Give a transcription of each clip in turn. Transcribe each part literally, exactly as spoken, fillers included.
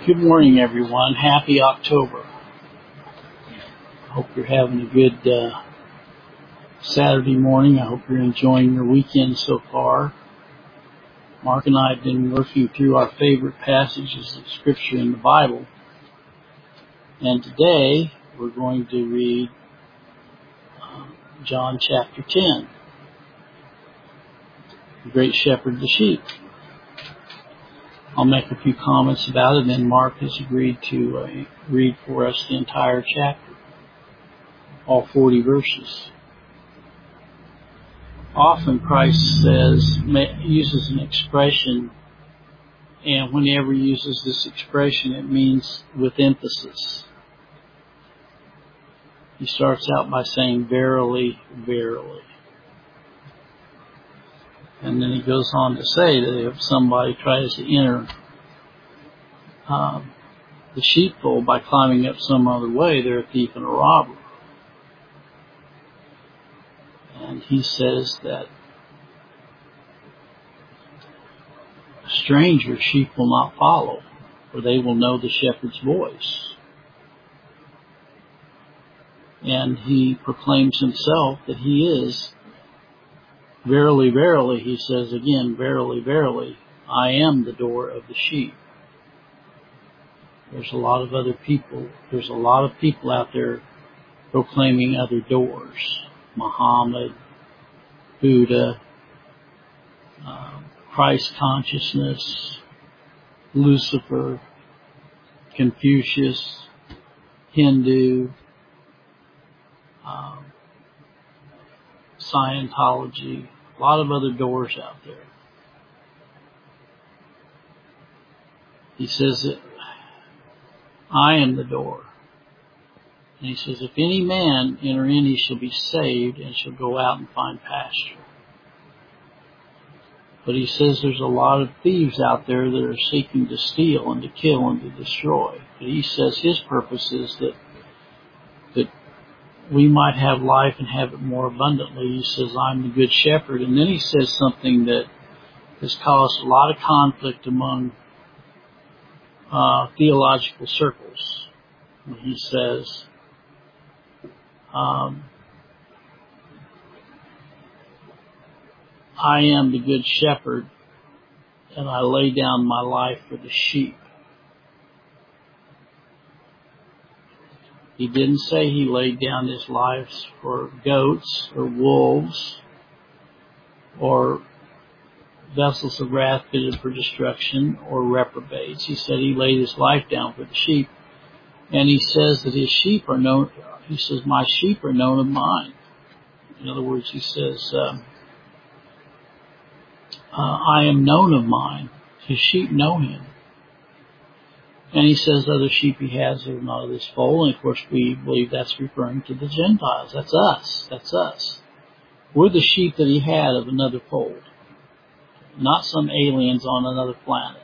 Good morning, everyone. Happy October. I hope you're having a good uh, Saturday morning. I hope you're enjoying your weekend so far. Mark and I have been working through our favorite passages of Scripture in the Bible. And today, we're going to read uh, John chapter ten, the Great Shepherd of the Sheep. I'll make a few comments about it, and then Mark has agreed to uh, read for us the entire chapter, all forty verses. Often Christ says, uses an expression, and whenever he uses this expression, it means with emphasis. He starts out by saying, verily, verily. And then he goes on to say that if somebody tries to enter um, the sheepfold by climbing up some other way, they're a thief and a robber. And he says that a stranger sheep will not follow, for they will know the shepherd's voice. And he proclaims himself that he is, verily, verily, he says again, verily, verily, I am the door of the sheep. There's a lot of other people, there's a lot of people out there proclaiming other doors. Muhammad, Buddha, uh, Christ consciousness, Lucifer, Confucius, Hindu, um, Scientology, a lot of other doors out there. He says that I am the door. And he says, if any man enter in, he shall be saved and shall go out and find pasture. But he says there's a lot of thieves out there that are seeking to steal and to kill and to destroy. But he says his purpose is that that we might have life and have it more abundantly. He says, I'm the good shepherd. And then he says something that has caused a lot of conflict among uh, theological circles. And he says, um, I am the good shepherd, and I lay down my life for the sheep. He didn't say he laid down his life for goats or wolves or vessels of wrath fitted for destruction or reprobates. He said he laid his life down for the sheep. And he says that his sheep are known, he says, my sheep are known of mine. In other words, he says, um, uh, I am known of mine. His sheep know him. And he says other sheep he has are not of this fold. And of course we believe that's referring to the Gentiles. That's us. That's us. We're the sheep that he had of another fold. Not some aliens on another planet.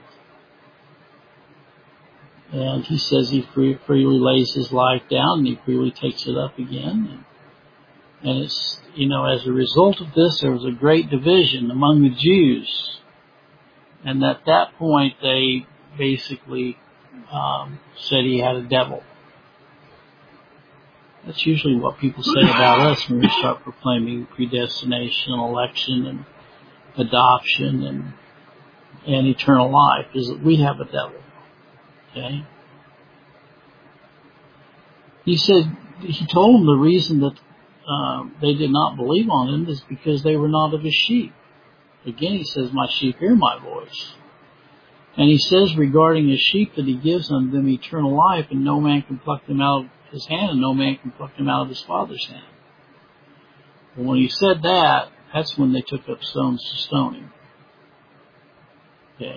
And he says he free, freely lays his life down and he freely takes it up again. And, and it's, you know, as a result of this, there was a great division among the Jews. And at that point, they basically um, said he had a devil. That's usually what people say about us when we start proclaiming predestination, election, and adoption, and, and eternal life, is that we have a devil. Okay? He said, he told them the reason that uh, they did not believe on him is because they were not of his sheep. Again, he says, my sheep hear my voice. And he says regarding his sheep that he gives unto them eternal life, and no man can pluck them out of his hand, and no man can pluck them out of his Father's hand. And when he said that, that's when they took up stones to stone him. Okay.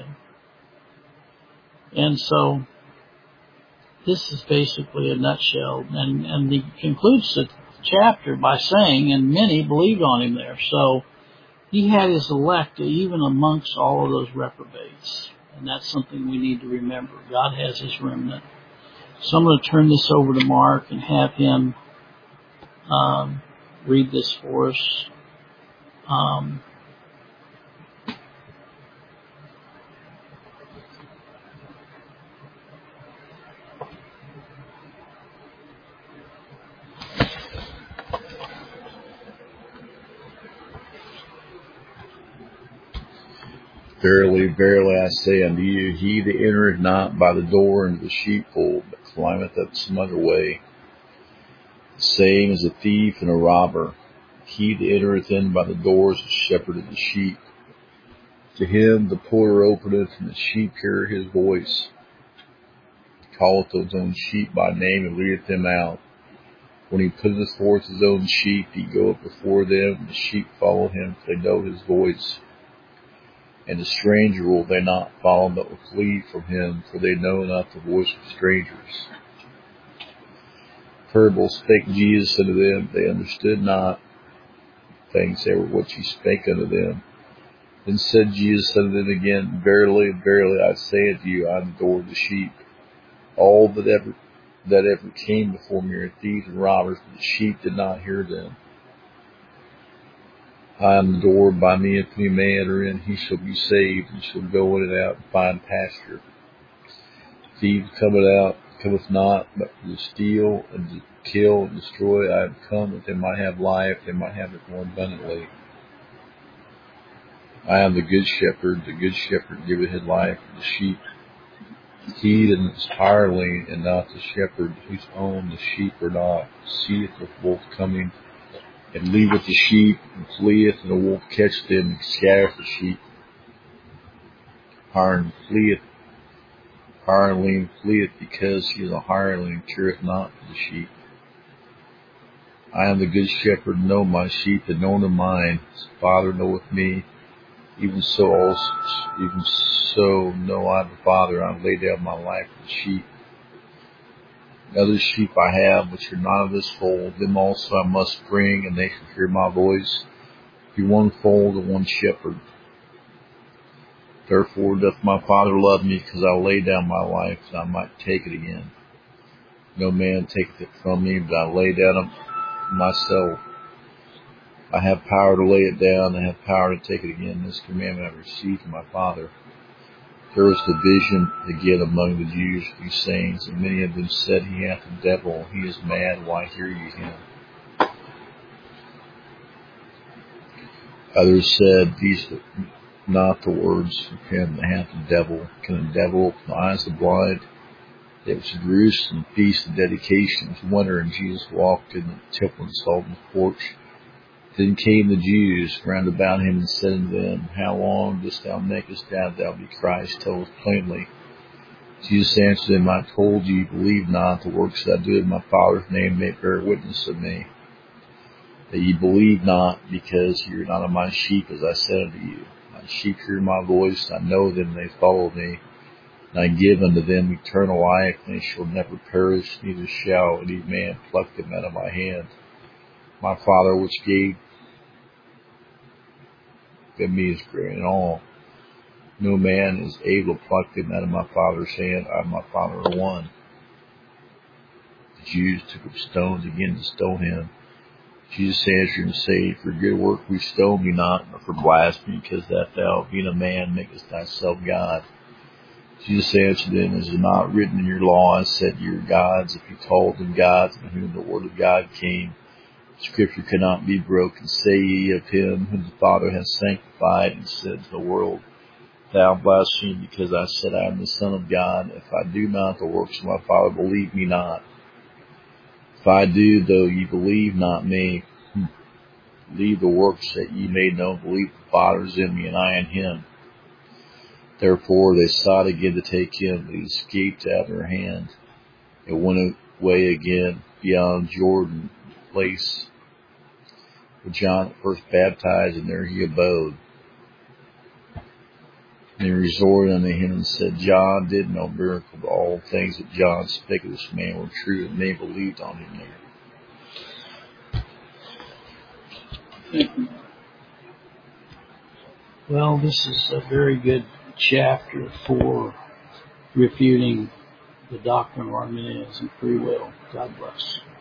And so, this is basically a nutshell. And, and he concludes the chapter by saying, and many believed on him there. So, he had his elect even amongst all of those reprobates. And that's something we need to remember. God has his remnant. So I'm going to turn this over to Mark and have him um, read this for us. Um, Verily, verily, I say unto you, he that entereth not by the door into the sheepfold, but climbeth up some other way, the same is a thief and a robber. He that entereth in by the door is the shepherd of the sheep. To him the porter openeth, and the sheep hear his voice. He calleth his own sheep by name, and leadeth them out. When he putteth forth his own sheep, he goeth before them, and the sheep follow him, for they know his voice. And the stranger will they not follow, but will flee from him, for they know not the voice of strangers. Parable spake Jesus unto them, they understood not things they were which he spake unto them. Then said Jesus unto them again, Verily, verily, I say unto you, I am the door of the sheep. All that ever that ever came before me are thieves and robbers, but the sheep did not hear them. I am the door, by me if any man enter in, he shall be saved, and shall go in and out and find pasture. Thief cometh out, cometh not, but to steal, and to kill, and destroy. I have come that they might have life, they might have it more abundantly. I am the good shepherd, the good shepherd giveth his life for the sheep. He that is hireling, and not the shepherd, whose own the sheep are not, seeth the wolf coming, and leaveth the sheep, and fleeth, and the wolf catcheth them, and scattereth the sheep. Hireling fleeth, hireling fleeth, because he is a hireling, and careth not for the sheep. I am the good shepherd, and know my sheep, and know them mine. His Father knoweth me, even so also, even so know I the Father. I lay down my life for the sheep. Other sheep I have, which are not of this fold, them also I must bring, and they shall hear my voice. Be one fold and one shepherd. Therefore doth my Father love me, because I lay down my life, that I might take it again. No man taketh it from me, but I lay down it myself. I have power to lay it down, and I have power to take it again. This commandment I have received from my Father. There was division again among the Jews for these sayings, and many of them said, He hath a devil, he is mad, why hear ye him? Others said, These are not the words of him that hath a devil. Can a devil open the eyes of the blind? It was a Jerusalem feast of dedication. It was winter, and Jesus walked in the temple and saw the porch. Then came the Jews round about him, and said unto them, How long dost thou make us doubt thou be Christ? Tell us plainly. Jesus answered them, I told you, believe not. The works that I do in my Father's name may bear witness of me. That ye believe not, because ye are not of my sheep, as I said unto you. My sheep hear my voice, and I know them, and they follow me. And I give unto them eternal life, and they shall never perish, neither shall any man pluck them out of my hand. My Father which gave them me is great in all. No man is able to pluck them out of my Father's hand. I and my Father are one. The Jews took up stones again to stone him. Jesus answered and said, For good work we stone thee not, but for blasphemy, because that thou, being a man, makest thyself God. Jesus answered them, Is it not written in your law, I said you are gods? If you called them gods, in whom the word of God came, Scripture cannot be broken. Say ye of him whom the Father has sanctified and said to the world, Thou blaspheme, because I said I am the Son of God. If I do not the works of my Father, believe me not. If I do, though ye believe not me, leave the works that ye may know, believe the Father is in me, and I in him. Therefore they sought again to take him, but he escaped out of their hand, and went away again beyond Jordan, the place where John first baptized, and there he abode. And they resorted unto him and said, John did no miracle, but all things that John spake of this man were true, and they believed on him there. Well, this is a very good chapter for refuting the doctrine of Arminianism, free will. God bless.